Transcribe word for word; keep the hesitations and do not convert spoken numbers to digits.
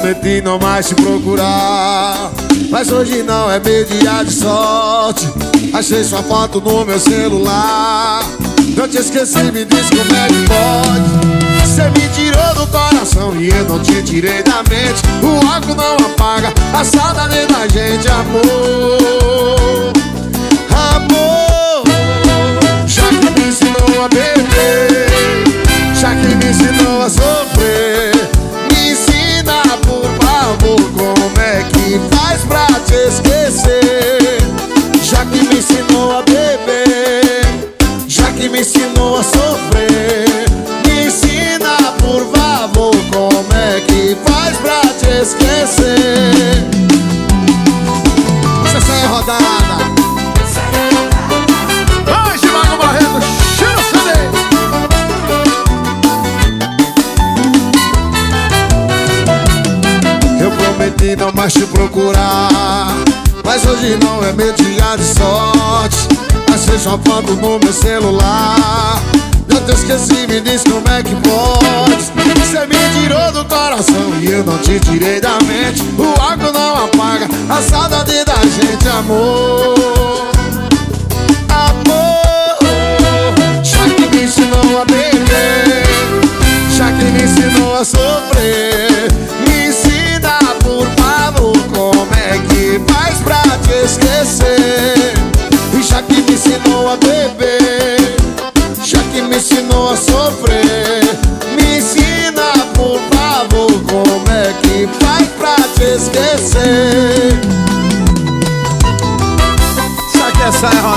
prometi não mais te procurar, mas hoje não é meu dia de sorte. Achei sua foto no meu celular. Não te esqueci, me diz como é que pode. Você me tirou do coração e eu não te tirei da mente. O álcool não apaga a saudade da gente. Amor, amor, já que me ensinou a beber, já que me ensinou a sofrer, me ensina por favor como é que faz pra te esquecer. Já que me ensinou a beber, já que me ensinou a sofrer, me ensina por favor como é que faz pra te esquecer. Essa é a rodada. Vai, Chimago Barreto, cheira o C D. Eu prometi não mais te procurar, mas hoje não é meu dia de sorte. Achei sua foto no meu celular. Eu te esqueci, me diz como é que pode. Você me tirou do coração e eu não te tirei da mente. O álcool não apaga a saudade da gente. Amor, amor, já que me ensinou a beber, já que me ensinou a sofrer, me ensina por favor como é que faz pra te esquecer. E já que me ensinou a beber, já que me ensinou a sofrer, me ensina por favor como é que faz pra te esquecer. Só que essa é a